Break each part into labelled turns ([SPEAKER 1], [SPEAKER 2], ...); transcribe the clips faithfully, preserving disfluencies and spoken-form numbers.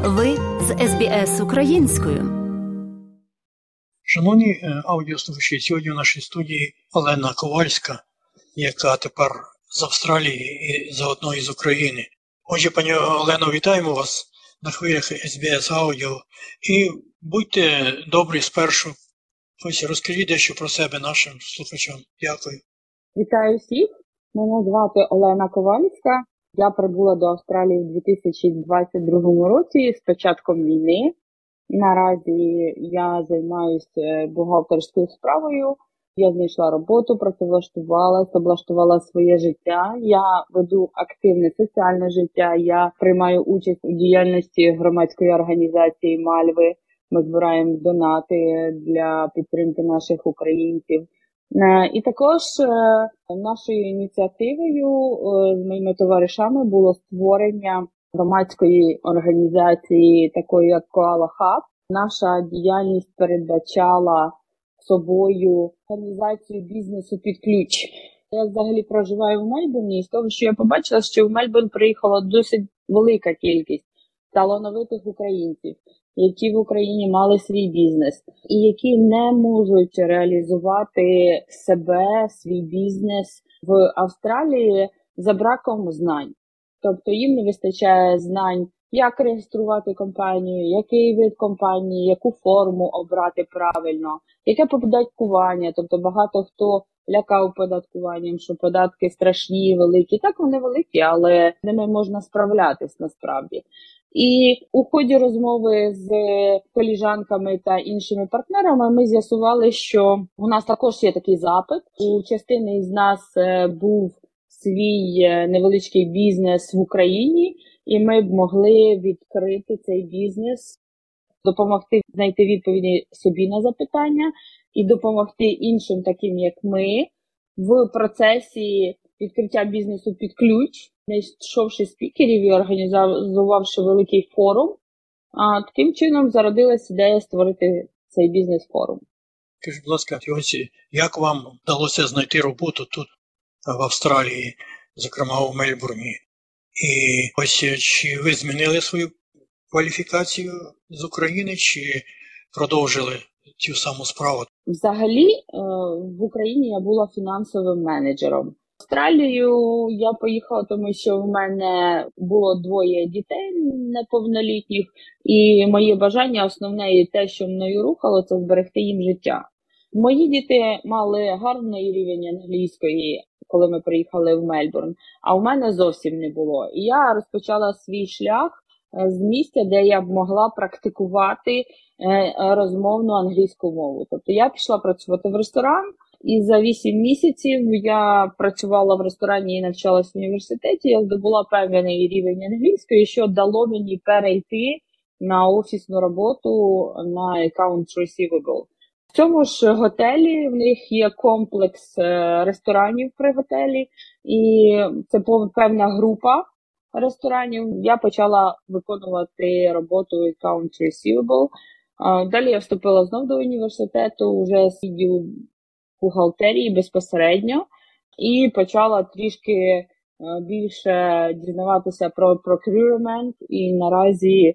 [SPEAKER 1] Ви з ес бі ес українською.
[SPEAKER 2] Шановні аудіослухачі, сьогодні в нашій студії Олена Ковальська, яка тепер з Австралії і заодно із України. Отже, пані Олено, вітаємо вас на хвилях ес бі ес Аудіо і будьте добрі спершу. Ось розкажіть дещо про себе нашим слухачам. Дякую.
[SPEAKER 3] Вітаю всіх. Мене звати Олена Ковальська. Я прибула до Австралії в дві тисячі двадцять другому році з початком війни. Наразі я займаюся бухгалтерською справою. Я знайшла роботу, працевлаштувалася, облаштувала своє життя. Я веду активне соціальне життя. Я приймаю участь у діяльності громадської організації Мальви. Ми збираємо донати для підтримки наших українців. І також нашою ініціативою з моїми товаришами було створення громадської організації, такої як Koala Hub. Наша діяльність передбачала собою організацію бізнесу під ключ. Я взагалі проживаю в Мельбурні, і з того, що я побачила, що в Мельбурн приїхала досить велика кількість талановитих українців, які в Україні мали свій бізнес, і які не можуть реалізувати себе, свій бізнес в Австралії за браком знань. Тобто їм не вистачає знань, як реєструвати компанію, який вид компанії, яку форму обрати правильно, яке податкування. Тобто багато хто лякав податкуванням, що податки страшні, великі. Так, вони великі, але ними можна справлятись насправді. І у ході розмови з коліжанками та іншими партнерами ми з'ясували, що у нас також є такий запит. У частини з нас був свій невеличкий бізнес в Україні, і ми б могли відкрити цей бізнес, допомогти знайти відповіді собі на запитання і допомогти іншим, таким як ми, в процесі відкриття бізнесу під ключ, знайшовши спікерів і організувавши великий форум. А таким чином зародилась ідея створити цей бізнес-форум.
[SPEAKER 2] Скажіть, будь ласка, ось як вам вдалося знайти роботу тут, в Австралії, зокрема у Мельбурні? І ось чи ви змінили свою кваліфікацію з України, чи продовжили цю саму справу?
[SPEAKER 3] Взагалі, в Україні я була фінансовим менеджером. В Австралію я поїхала, тому що в мене було двоє дітей неповнолітніх, і моє бажання основне і те, що мною рухало, це зберегти їм життя. Мої діти мали гарний рівень англійської, коли ми приїхали в Мельбурн, а у мене зовсім не було. І я розпочала свій шлях з місця, де я б могла практикувати розмовну англійську мову. Тобто я пішла працювати в ресторан, і за вісім місяців я працювала в ресторані і навчалась в університеті. Я здобула певний рівень англійської, що дало мені перейти на офісну роботу на Accounts Receivable. В цьому ж готелі в них є комплекс ресторанів при готелі, і це певна група ресторанів. Я почала виконувати роботу Accounts Receivable. Далі я вступила знов до університету, вже з відділу бухгалтерії безпосередньо, і почала трішки більше дізнаватися про procurement, і наразі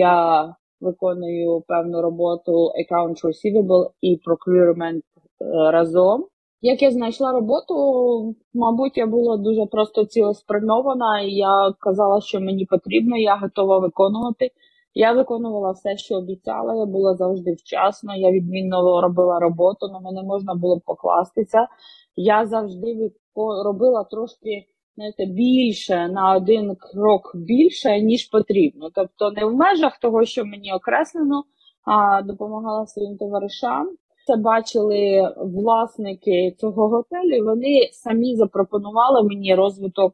[SPEAKER 3] я виконую певну роботу Accounts Receivable і Procurement разом. Як я знайшла роботу, мабуть, я була дуже просто цілеспрямована, і я казала, що мені потрібно, я готова виконувати. Я виконувала все, що обіцяла, я була завжди вчасно, я відмінно робила роботу, на мене можна було покластися. Я завжди робила трошки, знаєте, більше, на один крок більше, ніж потрібно. Тобто не в межах того, що мені окреслено, а допомагала своїм товаришам. Це бачили власники цього готелю, вони самі запропонували мені розвиток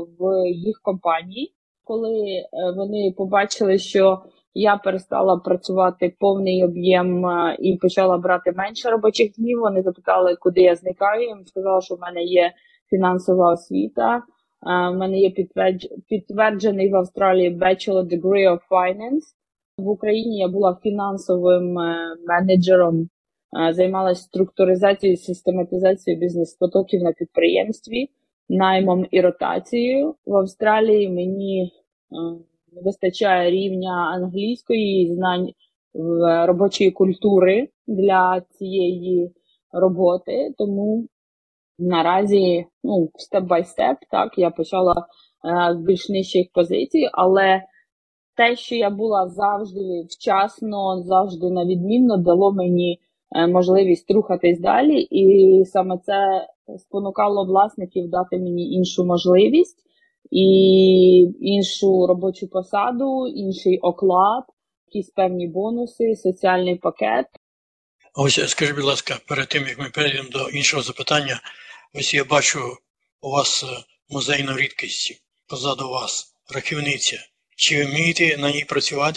[SPEAKER 3] в їх компанії. Коли вони побачили, що я перестала працювати повний об'єм і почала брати менше робочих днів, вони запитали, куди я зникаю. Я їм сказала, що в мене є фінансова освіта, в мене є підтверджений в Австралії Bachelor Degree of Finance. В Україні я була фінансовим менеджером, займалася структуризацією і систематизацією бізнес-потоків на підприємстві, наймом і ротацією. В Австралії мені не вистачає рівня англійської і знань в робочої культури для цієї роботи, тому наразі, ну, степ-бай-степ, так, я почала е, з більш нижчих позицій, але те, що я була завжди вчасно, завжди на відмінно, дало мені е, можливість рухатись далі, і саме це спонукало власників дати мені іншу можливість, і іншу робочу посаду, інший оклад, якісь певні бонуси, соціальний пакет.
[SPEAKER 2] Ось, скажіть, будь ласка, перед тим, як ми перейдемо до іншого запитання, ось я бачу у вас музейну рідкість позаду вас, рахівниця. Чи ви вмієте на ній працювати?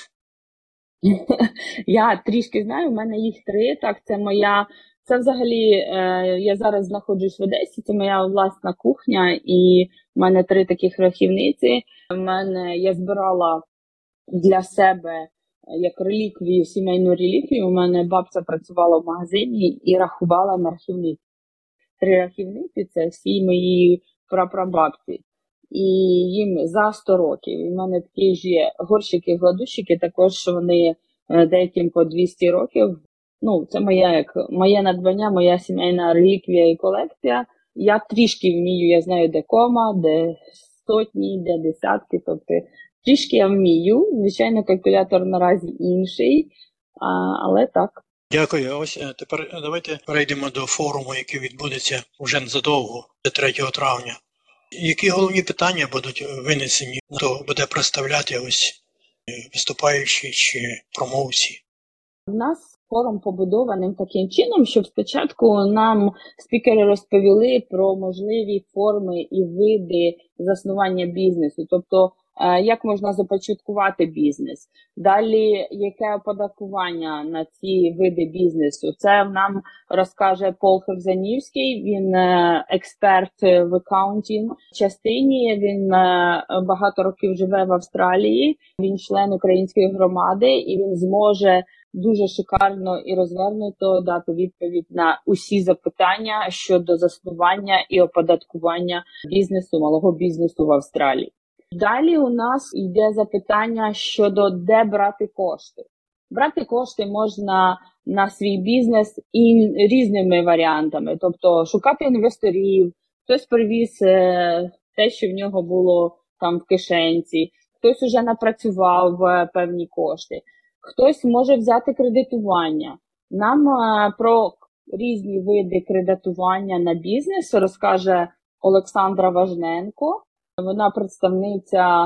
[SPEAKER 3] Я трішки знаю, в мене їх три, так, це моя, це взагалі, е, я зараз знаходжусь в Одесі, це моя власна кухня, і в мене три таких рахівниці. В мене, я збирала для себе як реліквію, сімейну реліквію, у мене бабця працювала в магазині і рахувала на рахівниці. Три рахівниці – це всі мої прапрабабці. І їм за сто років. І в мене такі ж є горщики-гладущики, також вони деяким по двісті років. Ну, це моя, як, моє надбання, моя сімейна реліквія і колекція. Я трішки вмію, я знаю, де кома, де сотні, де десятки, тобто трішки я вмію. Звичайно, калькулятор наразі інший, а, але так.
[SPEAKER 2] Дякую. Ось тепер давайте перейдемо до форуму, який відбудеться вже незадовго, третього травня. Які головні питання будуть винесені, хто буде представляти ось виступаючі чи промовці?
[SPEAKER 3] У нас форум побудований таким чином, щоб спочатку нам спікери розповіли про можливі форми і види заснування бізнесу, тобто як можна започаткувати бізнес. Далі, яке оподаткування на ці види бізнесу. Це нам розкаже Пол Хевзанівський, він експерт в акаунтинг частині, він багато років живе в Австралії, він член української громади і він зможе дуже шикарно і розвернуто дати відповідь на усі запитання щодо заснування і оподаткування бізнесу, малого бізнесу в Австралії. Далі у нас йде запитання щодо де брати кошти. Брати кошти можна на свій бізнес і різними варіантами, тобто шукати інвесторів, хтось привіз е, те, що в нього було там в кишенці, хтось уже напрацював е, певні кошти, хтось може взяти кредитування. Нам е, про різні види кредитування на бізнес розкаже Олександра Важненко. Вона представниця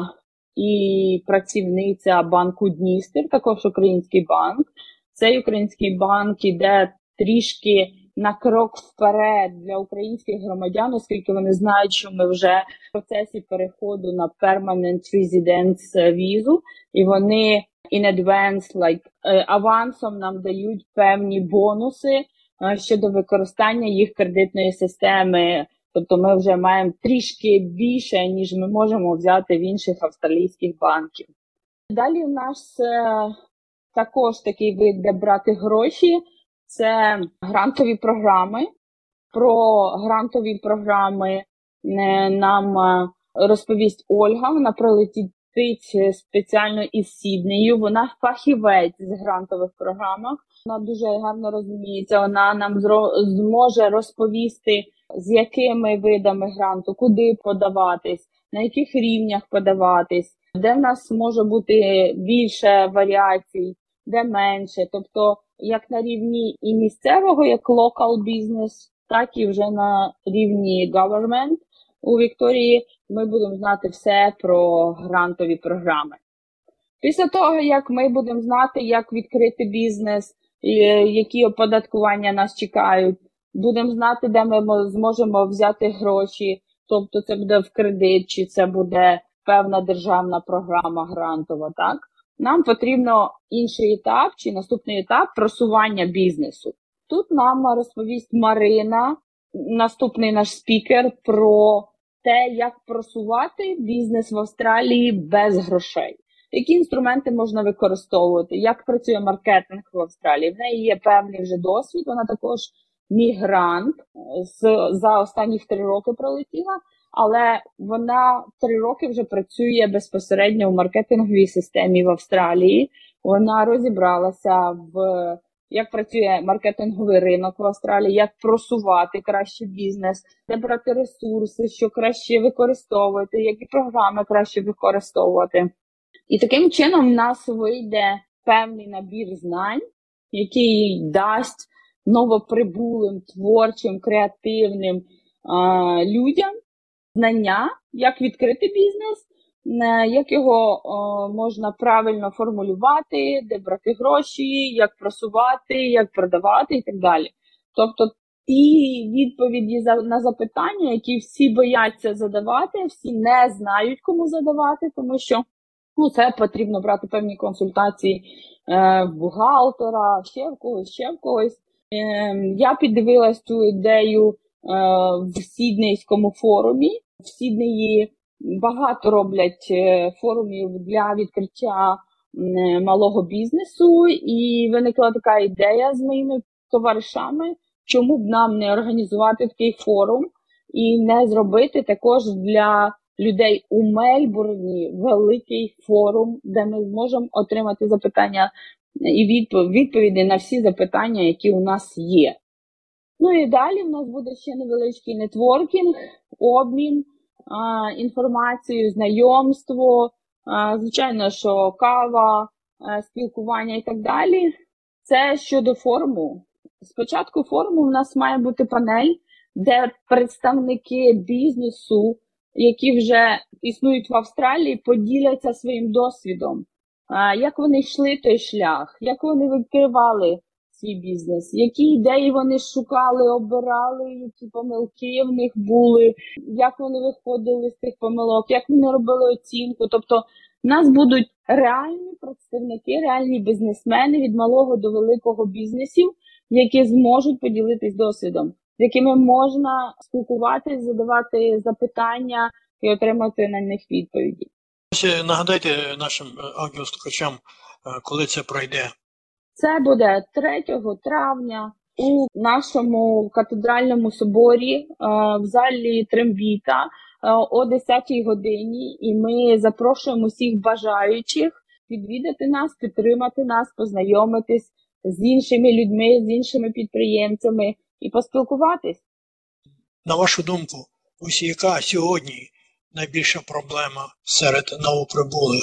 [SPEAKER 3] і працівниця банку Дністер, також український банк. Цей український банк іде трішки на крок вперед для українських громадян, оскільки вони знають, що ми вже в процесі переходу на permanent residence візу, і вони in advance, like, авансом нам дають певні бонуси щодо використання їх кредитної системи. Тобто ми вже маємо трішки більше, ніж ми можемо взяти в інших австралійських банків. Далі у нас е, також такий вид, де брати гроші, це грантові програми. Про грантові програми е, нам е, розповість Ольга, вона прилетить спеціально із Сіднею, вона фахівець з грантових програмах, вона дуже гарно розуміється, вона нам зможе розповісти, з якими видами гранту, куди подаватись, на яких рівнях подаватись, де в нас може бути більше варіацій, де менше. Тобто, як на рівні і місцевого, як local business, так і вже на рівні government. У Вікторії ми будемо знати все про грантові програми. Після того, як ми будемо знати, як відкрити бізнес, які оподаткування нас чекають, будемо знати, де ми зможемо взяти гроші, тобто це буде в кредит, чи це буде певна державна програма грантова, так? Нам потрібно інший етап, чи наступний етап просування бізнесу. Тут нам розповість Марина, наступний наш спікер, про те, як просувати бізнес в Австралії без грошей. Які інструменти можна використовувати, як працює маркетинг в Австралії. В неї є певний вже досвід, вона також мігрант, з, за останні три роки пролетіла, але вона три роки вже працює безпосередньо в маркетинговій системі в Австралії. Вона розібралася в як працює маркетинговий ринок в Австралії, як просувати краще бізнес, де брати ресурси, що краще використовувати, які програми краще використовувати. І таким чином в нас вийде певний набір знань, який дасть новоприбулим, творчим, креативним а, людям знання, як відкрити бізнес, як його о, можна правильно формулювати, де брати гроші, як просувати, як продавати і так далі. Тобто ті відповіді на запитання, які всі бояться задавати, всі не знають, кому задавати, тому що ну, це потрібно брати певні консультації е, в бухгалтера, ще в когось, ще в когось. Е, я піддивилась цю ідею е, в Сіднейському форумі. В Сіднеї багато роблять форумів для відкриття малого бізнесу, і виникла така ідея з моїми товаришами, чому б нам не організувати такий форум і не зробити також для людей у Мельбурні великий форум, де ми зможемо отримати запитання і відповіді на всі запитання, які у нас є. Ну і далі в нас буде ще невеличкий нетворкінг, обмін інформацією, знайомство, звичайно, що кава, спілкування і так далі. Це щодо форуму. Спочатку форуму в нас має бути панель, де представники бізнесу, які вже існують в Австралії, поділяться своїм досвідом. Як вони йшли той шлях, як вони відкривали свій бізнес, які ідеї вони шукали, обирали, які помилки в них були, як вони виходили з тих помилок, як вони робили оцінку. Тобто в нас будуть реальні представники, реальні бізнесмени від малого до великого бізнесів, які зможуть поділитись досвідом, з якими можна спілкуватись, задавати запитання і отримати на них відповіді.
[SPEAKER 2] Нагадайте нашим аудіослухачам, коли це пройде.
[SPEAKER 3] Це буде третього травня у нашому катедральному соборі в залі Трембіта о десятій годині. І ми запрошуємо всіх бажаючих відвідати нас, підтримати нас, познайомитись з іншими людьми, з іншими підприємцями і поспілкуватись.
[SPEAKER 2] На вашу думку, ось яка сьогодні найбільша проблема серед новоприбулих?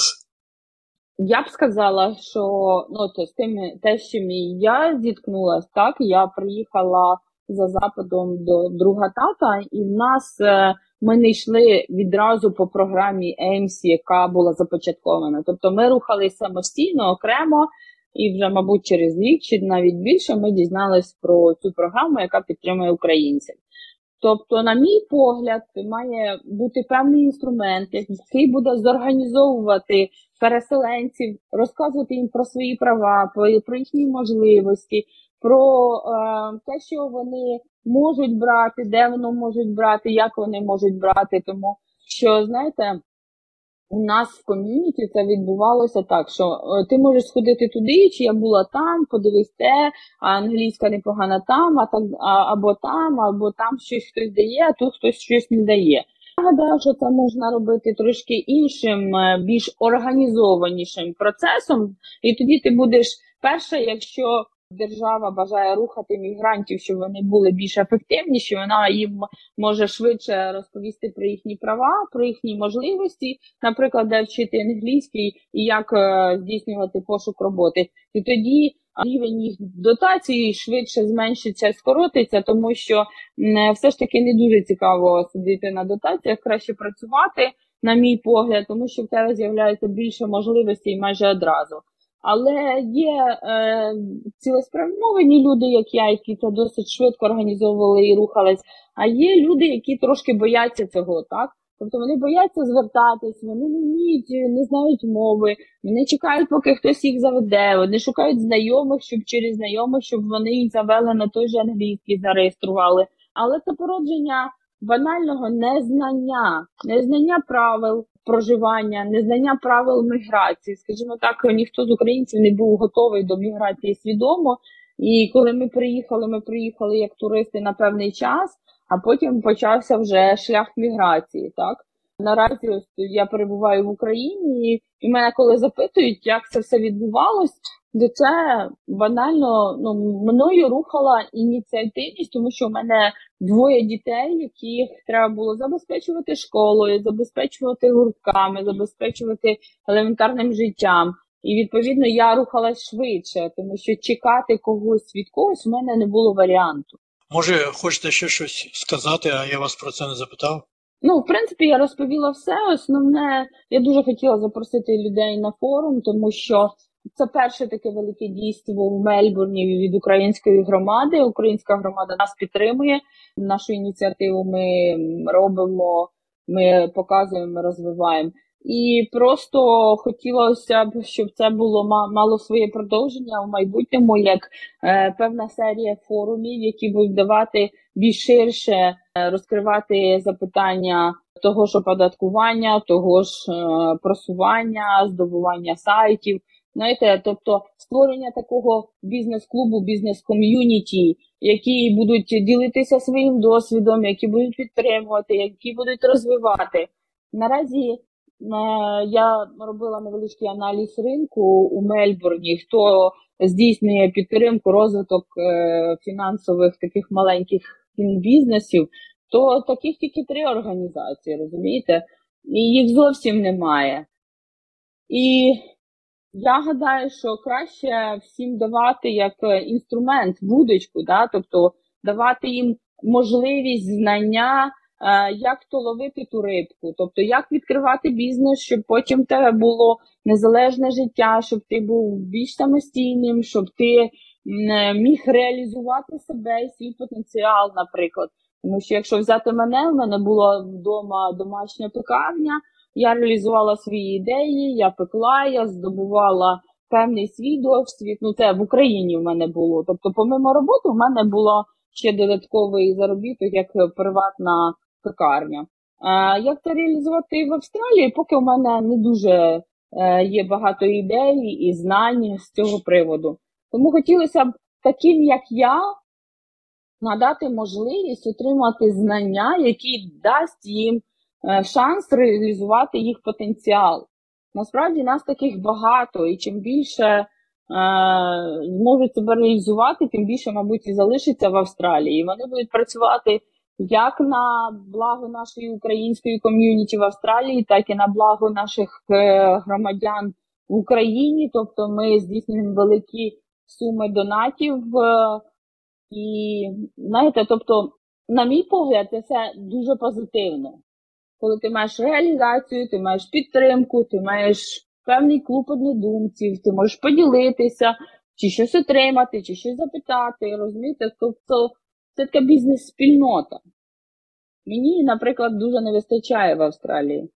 [SPEAKER 3] Я б сказала, що ну, то, з тим, те, з чим я зіткнулася, так, я приїхала за запитом до друга тата, і в нас ми не йшли відразу по програмі ей ем сі, яка була започаткована. Тобто ми рухались самостійно, окремо, і вже, мабуть, через рік чи навіть більше ми дізналися про цю програму, яка підтримує українців. Тобто, на мій погляд, має бути певний інструмент, який буде зорганізовувати переселенців, розказувати їм про свої права, про, про їхні можливості, про е, те, що вони можуть брати, де вони можуть брати, як вони можуть брати. Тому що, знаєте, у нас в ком'юніті це відбувалося так, що е, ти можеш сходити туди, чи я була там, подивись те, а англійська непогана там, а так, а, або там, або там щось хтось дає, а тут хтось щось не дає. Я гадаю, що це можна робити трошки іншим, більш організованішим процесом, і тоді ти будеш перша, якщо держава бажає рухати мігрантів, щоб вони були більш ефективніші, вона їм може швидше розповісти про їхні права, про їхні можливості, наприклад, де вчити англійський і як здійснювати пошук роботи. І тоді рівень їх дотації швидше зменшиться, скоротиться, тому що все ж таки не дуже цікаво сидіти на дотаціях, краще працювати, на мій погляд, тому що в тебе з'являється більше можливостей майже одразу. Але є е, цілеспрямовані люди, як я, які це досить швидко організовували і рухались, а є люди, які трошки бояться цього, так? Тобто вони бояться звертатись, вони не вміють, не знають мови, вони чекають, поки хтось їх заведе, вони шукають знайомих, щоб через знайомих, щоб вони їх завели на той же англійський, зареєстрували. Але це породження банального незнання, незнання правил проживання, незнання правил міграції. Скажімо так, ніхто з українців не був готовий до міграції свідомо. І коли ми приїхали, ми приїхали як туристи на певний час, а потім почався вже шлях міграції, так? Наразі ось я перебуваю в Україні, і мене коли запитують, як це все відбувалось, то це банально, ну, мною рухала ініціативність, тому що в мене двоє дітей, яких треба було забезпечувати школою, забезпечувати гуртками, забезпечувати елементарним життям. І, відповідно, я рухалась швидше, тому що чекати когось від когось у мене не було варіанту.
[SPEAKER 2] Може, хочете ще щось сказати, а я вас про це не запитав?
[SPEAKER 3] Ну, в принципі, я розповіла все. Основне, я дуже хотіла запросити людей на форум, тому що це перше таке велике дійство в Мельбурні від української громади. Українська громада нас підтримує. Нашу ініціативу ми робимо, ми показуємо, ми розвиваємо. І просто хотілося б, щоб це було мало своє продовження в майбутньому, як е, певна серія форумів, які будуть давати більш ширше, е, розкривати запитання того ж оподаткування, того ж е, просування, здобування сайтів. Знаєте, тобто створення такого бізнес-клубу, бізнес-ком'юніті, які будуть ділитися своїм досвідом, які будуть підтримувати, які будуть розвивати. Наразі я робила невеличкий аналіз ринку у Мельбурні, хто здійснює підтримку, розвиток е, фінансових таких маленьких бізнесів, то таких тільки три організації, розумієте? І їх зовсім немає. І я гадаю, що краще всім давати як інструмент, вудочку, да? Тобто давати їм можливість, знання, як то ловити ту рибку, тобто як відкривати бізнес, щоб потім в тебе було незалежне життя, щоб ти був більш самостійним, щоб ти міг реалізувати себе і свій потенціал, наприклад. Тому що якщо взяти мене, в мене була вдома домашня пекарня, я реалізувала свої ідеї, я пекла, я здобувала певний свій досвід, ну це в Україні в мене було. Тобто помимо роботи в мене було ще додатковий заробіток, як приватна пекарня. А як це реалізувати в Австралії, поки у мене не дуже е, є багато ідей і знань з цього приводу. Тому хотілося б таким, як я, надати можливість отримати знання, які дасть їм е, шанс реалізувати їх потенціал. Насправді нас таких багато, і чим більше е, зможуть себе реалізувати, тим більше, мабуть, і залишиться в Австралії. І вони будуть працювати як на благо нашої української ком'юніті в Австралії, так і на благо наших е, громадян в Україні. Тобто ми здійснюємо великі суми донатів. Е, і, знаєте, тобто, на мій погляд, це все дуже позитивно. Коли ти маєш реалізацію, ти маєш підтримку, ти маєш певний клуб однодумців, ти можеш поділитися, чи щось отримати, чи щось запитати, розумієте? Тобто, це така бізнес-спільнота. Мені, наприклад, дуже не вистачає в Австралії.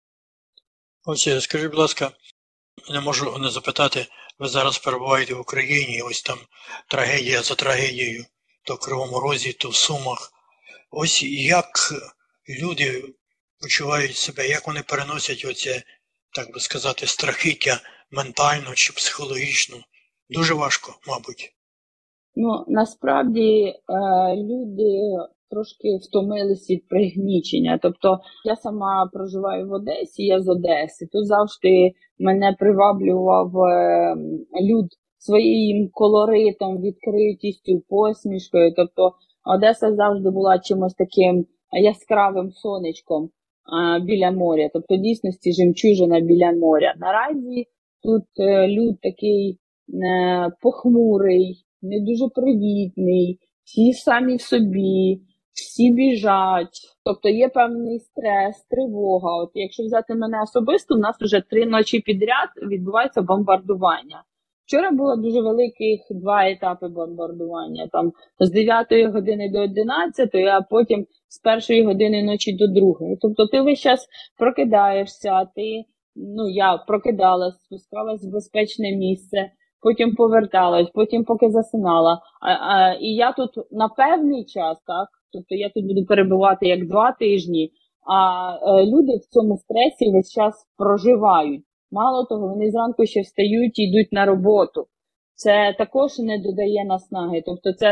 [SPEAKER 2] Ось, скажіть, будь ласка, не можу не запитати, ви зараз перебуваєте в Україні, ось там трагедія за трагедією, то в Кривому Розі, то в Сумах. Ось як люди почувають себе, як вони переносять оце, так би сказати, страхіття ментально чи психологічно. Дуже важко, мабуть.
[SPEAKER 3] Ну, насправді, е, люди трошки втомились від пригнічення. Тобто, я сама проживаю в Одесі, я з Одеси. Тут завжди мене приваблював е, люд своїм колоритом, відкритістю, посмішкою. Тобто, Одеса завжди була чимось таким яскравим сонечком е, біля моря. Тобто, в дійсності, жемчужина біля моря. Наразі тут е, люд такий е, похмурий, не дуже привітний, всі самі в собі, всі біжать. Тобто є певний стрес, тривога. От якщо взяти мене особисто, у нас вже три ночі підряд відбувається бомбардування. Вчора було дуже великих два етапи бомбардування. Там з дев'ятої години до одинадцятої, а потім з першої години ночі до другої. Тобто ти весь час прокидаєшся, ти, ну я прокидалась, спускалась в безпечне місце, потім поверталась, потім поки засинала. А, а, і я тут на певний час, так, тобто я тут буду перебувати як два тижні, а е, люди в цьому стресі весь час проживають. Мало того, вони зранку ще встають і йдуть на роботу. Це також не додає наснаги. Тобто це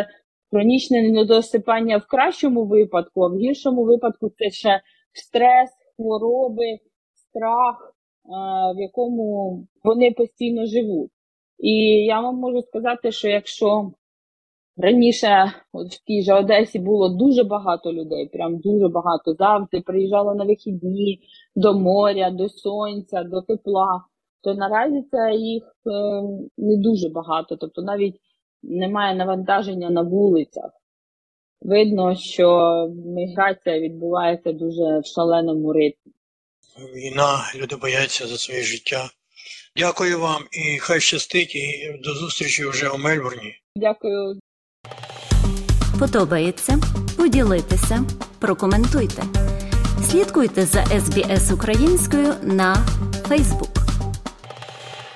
[SPEAKER 3] Хронічне недосипання в кращому випадку, а в гіршому випадку це ще стрес, хвороби, страх, в якому вони постійно живуть. І я вам можу сказати, що якщо раніше от в тій же Одесі було дуже багато людей, прям дуже багато, завжди приїжджало на вихідні до моря, до сонця, до тепла, то наразі це їх е, не дуже багато, тобто навіть немає навантаження на вулицях. Видно, що міграція відбувається дуже в шаленому ритмі.
[SPEAKER 2] Війна, люди бояться за своє життя. Дякую вам і хай щастить, і до зустрічі вже у Мельбурні.
[SPEAKER 3] Дякую.
[SPEAKER 1] Подобається? Поділіться, прокоментуйте. Слідкуйте за ес бі ес українською на Facebook.